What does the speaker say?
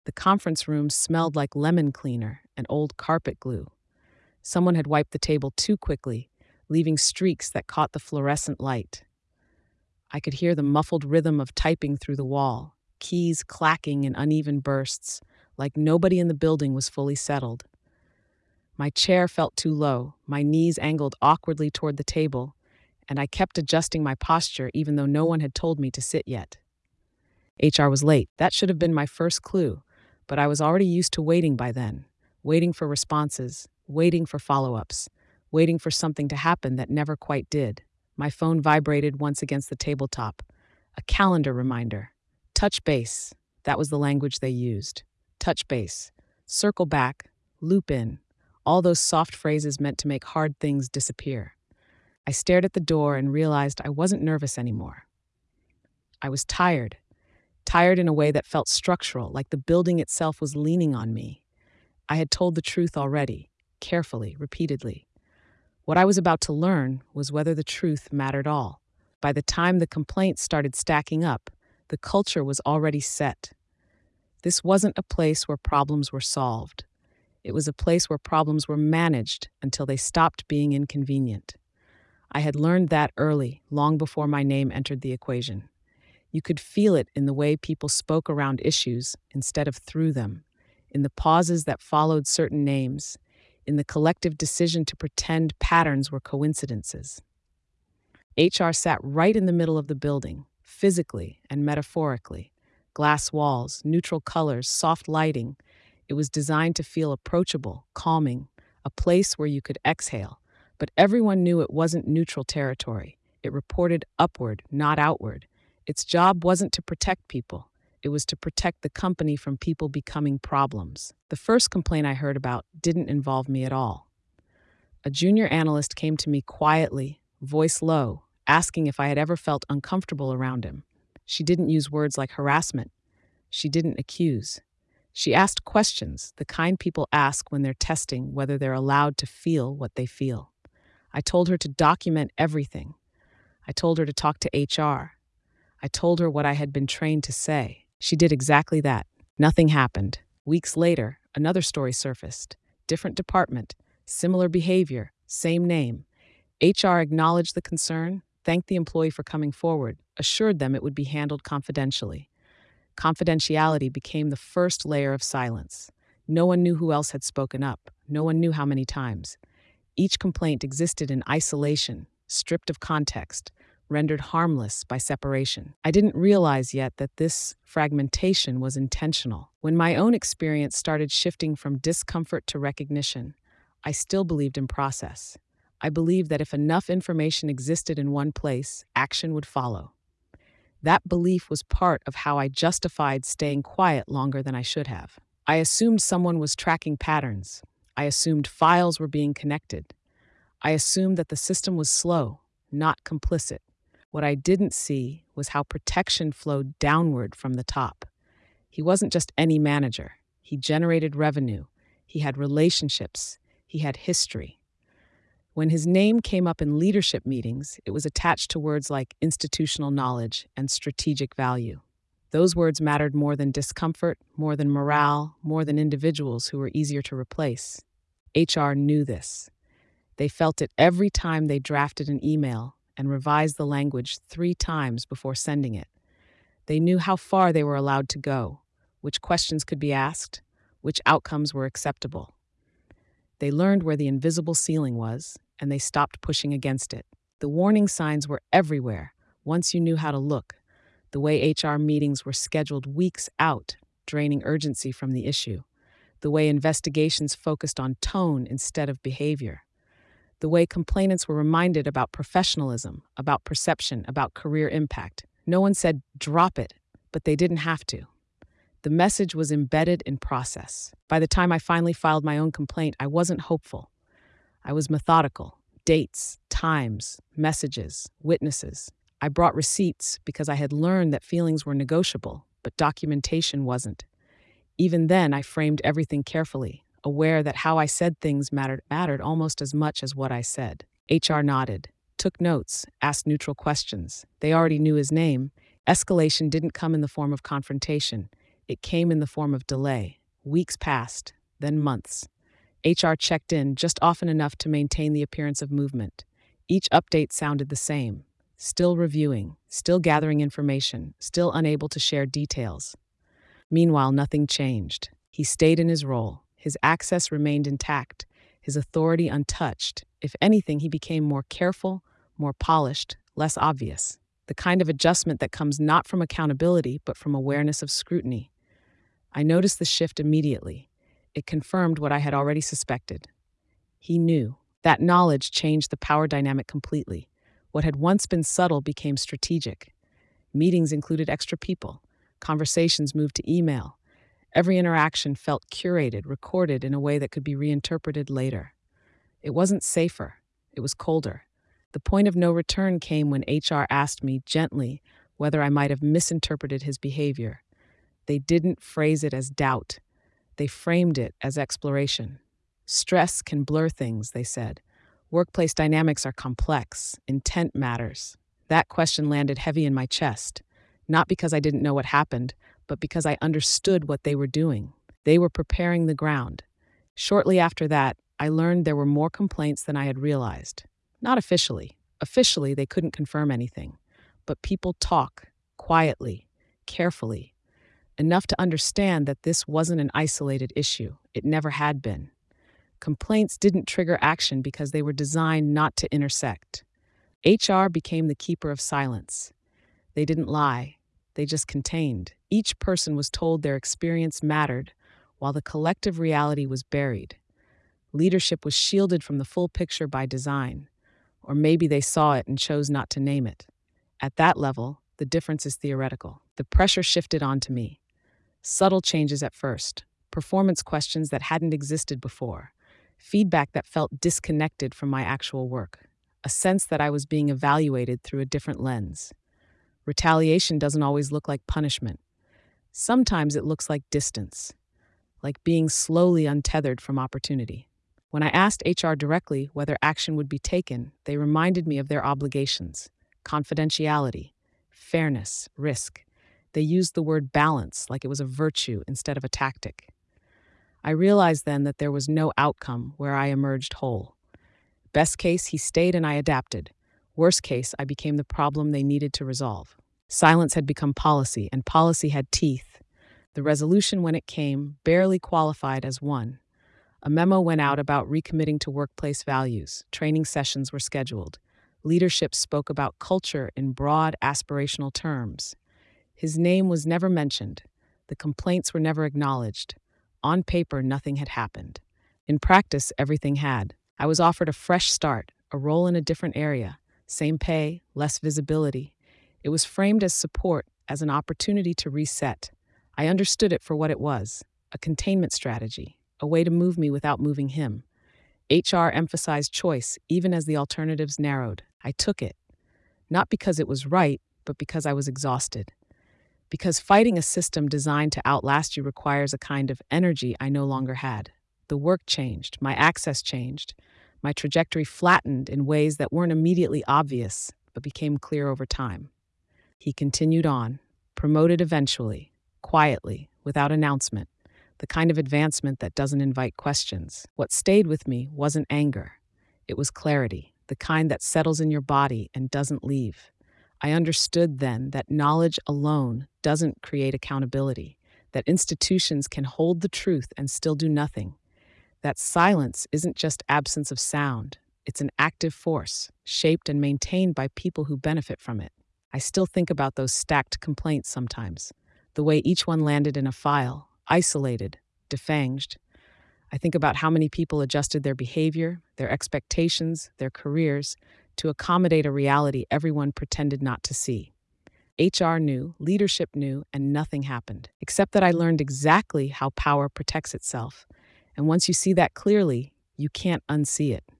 The conference room smelled like lemon cleaner and old carpet glue. Someone had wiped the table too quickly, leaving streaks that caught the fluorescent light. I could hear the muffled rhythm of typing through the wall, keys clacking in uneven bursts, like nobody in the building was fully settled. My chair felt too low, my knees angled awkwardly toward the table, and I kept adjusting my posture even though no one had told me to sit yet. HR was late. That should have been my first clue, but I was already used to waiting by then, waiting for responses, waiting for follow-ups, waiting for something to happen that never quite did. My phone vibrated once against the tabletop. A calendar reminder. Touch base. That was the language they used. Touch base. Circle back. Loop in. All those soft phrases meant to make hard things disappear. I stared at the door and realized I wasn't nervous anymore. I was tired. Tired in a way that felt structural, like the building itself was leaning on me. I had told the truth already, carefully, repeatedly. What I was about to learn was whether the truth mattered all. By the time the complaints started stacking up, the culture was already set. This wasn't a place where problems were solved. It was a place where problems were managed until they stopped being inconvenient. I had learned that early, long before my name entered the equation. You could feel it in the way people spoke around issues instead of through them, in the pauses that followed certain names, in the collective decision to pretend patterns were coincidences. HR sat right in the middle of the building, physically and metaphorically. Glass walls, neutral colors, soft lighting. It was designed to feel approachable, calming, a place where you could exhale. But everyone knew it wasn't neutral territory. It reported upward, not outward. Its job wasn't to protect people. It was to protect the company from people becoming problems. The first complaint I heard about didn't involve me at all. A junior analyst came to me quietly, voice low, asking if I had ever felt uncomfortable around him. She didn't use words like harassment. She didn't accuse. She asked questions, the kind people ask when they're testing whether they're allowed to feel what they feel. I told her to document everything. I told her to talk to HR. I told her what I had been trained to say. She did exactly that. Nothing happened. Weeks later, another story surfaced. Different department, similar behavior, same name. HR acknowledged the concern, thanked the employee for coming forward, assured them it would be handled confidentially. Confidentiality became the first layer of silence. No one knew who else had spoken up. No one knew how many times. Each complaint existed in isolation, stripped of context, rendered harmless by separation. I didn't realize yet that this fragmentation was intentional. When my own experience started shifting from discomfort to recognition, I still believed in process. I believed that if enough information existed in one place, action would follow. That belief was part of how I justified staying quiet longer than I should have. I assumed someone was tracking patterns. I assumed files were being connected. I assumed that the system was slow, not complicit. What I didn't see was how protection flowed downward from the top. He wasn't just any manager. He generated revenue. He had relationships. He had history. When his name came up in leadership meetings, it was attached to words like institutional knowledge and strategic value. Those words mattered more than discomfort, more than morale, more than individuals who were easier to replace. HR knew this. They felt it every time they drafted an email and revised the language 3 times before sending it. They knew how far they were allowed to go, which questions could be asked, which outcomes were acceptable. They learned where the invisible ceiling was, and they stopped pushing against it. The warning signs were everywhere, once you knew how to look. The way HR meetings were scheduled weeks out, draining urgency from the issue. The way investigations focused on tone instead of behavior. The way complainants were reminded about professionalism, about perception, about career impact. No one said, drop it, but they didn't have to. The message was embedded in process. By the time I finally filed my own complaint, I wasn't hopeful. I was methodical. Dates, times, messages, witnesses. I brought receipts because I had learned that feelings were negotiable, but documentation wasn't. Even then, I framed everything carefully, aware that how I said things mattered almost as much as what I said. HR nodded, took notes, asked neutral questions. They already knew his name. Escalation didn't come in the form of confrontation. It came in the form of delay. Weeks passed, then months. HR checked in just often enough to maintain the appearance of movement. Each update sounded the same. Still reviewing, still gathering information, still unable to share details. Meanwhile, nothing changed. He stayed in his role. His access remained intact, his authority untouched. If anything, he became more careful, more polished, less obvious. The kind of adjustment that comes not from accountability, but from awareness of scrutiny. I noticed the shift immediately. It confirmed what I had already suspected. He knew. That knowledge changed the power dynamic completely. What had once been subtle became strategic. Meetings included extra people. Conversations moved to email. Every interaction felt curated, recorded in a way that could be reinterpreted later. It wasn't safer. It was colder. The point of no return came when HR asked me gently whether I might have misinterpreted his behavior. They didn't phrase it as doubt. They framed it as exploration. Stress can blur things, they said. Workplace dynamics are complex. Intent matters. That question landed heavy in my chest, not because I didn't know what happened, but because I understood what they were doing. They were preparing the ground. Shortly after that, I learned there were more complaints than I had realized. Not officially. Officially, they couldn't confirm anything. But people talk, quietly, carefully, enough to understand that this wasn't an isolated issue. It never had been. Complaints didn't trigger action because they were designed not to intersect. HR became the keeper of silence. They didn't lie. They just contained. Each person was told their experience mattered, while the collective reality was buried. Leadership was shielded from the full picture by design, or maybe they saw it and chose not to name it. At that level, the difference is theoretical. The pressure shifted onto me. Subtle changes at first, performance questions that hadn't existed before, feedback that felt disconnected from my actual work, a sense that I was being evaluated through a different lens. Retaliation doesn't always look like punishment. Sometimes it looks like distance, like being slowly untethered from opportunity. When I asked HR directly whether action would be taken, they reminded me of their obligations: confidentiality, fairness, risk. They used the word balance like it was a virtue instead of a tactic. I realized then that there was no outcome where I emerged whole. Best case, he stayed and I adapted. Worst case, I became the problem they needed to resolve. Silence had become policy, and policy had teeth. The resolution, when it came, barely qualified as one. A memo went out about recommitting to workplace values. Training sessions were scheduled. Leadership spoke about culture in broad, aspirational terms. His name was never mentioned. The complaints were never acknowledged. On paper, nothing had happened. In practice, everything had. I was offered a fresh start, a role in a different area, same pay, less visibility. It was framed as support, as an opportunity to reset. I understood it for what it was, a containment strategy, a way to move me without moving him. HR emphasized choice, even as the alternatives narrowed. I took it, not because it was right, but because I was exhausted. Because fighting a system designed to outlast you requires a kind of energy I no longer had. The work changed, my access changed, my trajectory flattened in ways that weren't immediately obvious, but became clear over time. He continued on, promoted eventually, quietly, without announcement, the kind of advancement that doesn't invite questions. What stayed with me wasn't anger. It was clarity, the kind that settles in your body and doesn't leave. I understood then that knowledge alone doesn't create accountability, that institutions can hold the truth and still do nothing, that silence isn't just absence of sound, it's an active force, shaped and maintained by people who benefit from it. I still think about those stacked complaints sometimes, the way each one landed in a file, isolated, defanged. I think about how many people adjusted their behavior, their expectations, their careers, to accommodate a reality everyone pretended not to see. HR knew, leadership knew, and nothing happened, except that I learned exactly how power protects itself. And once you see that clearly, you can't unsee it.